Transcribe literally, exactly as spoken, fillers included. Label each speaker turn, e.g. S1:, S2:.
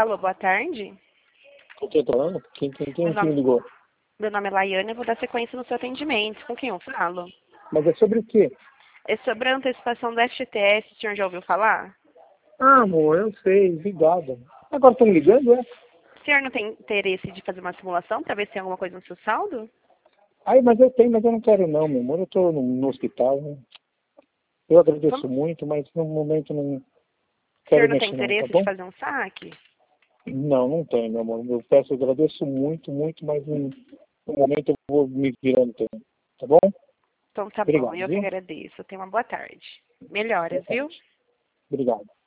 S1: Alô, boa tarde.
S2: Com quem eu tô falando? Quem, quem, quem
S1: Meu
S2: que me
S1: nome,
S2: ligou?
S1: meu nome é Laiane, eu vou dar sequência no seu atendimento. Com quem eu falo?
S2: Mas é sobre o quê?
S1: É sobre a antecipação do F T S, o senhor já ouviu falar?
S2: Ah, amor, eu sei, obrigado. Agora estão me ligando, é?
S1: O senhor não tem interesse de fazer uma simulação para ver se tem alguma coisa no seu saldo?
S2: Ai, mas eu tenho, mas eu não quero não, meu amor. Eu tô no, no hospital, né? Eu agradeço
S1: Vamos-
S2: muito, mas no momento não
S1: O
S2: quero
S1: senhor não tem
S2: mexer não, tá
S1: interesse de
S2: bom?
S1: fazer um saque?
S2: Não, não tenho, meu amor. Eu peço, eu agradeço muito, muito, mas no, no momento eu vou me virando tempo, tá bom?
S1: Então tá bom,
S2: Obrigado,
S1: eu que
S2: viu?
S1: agradeço. Tenha uma boa tarde. Melhoras,
S2: Boa
S1: viu?
S2: tarde. Obrigado.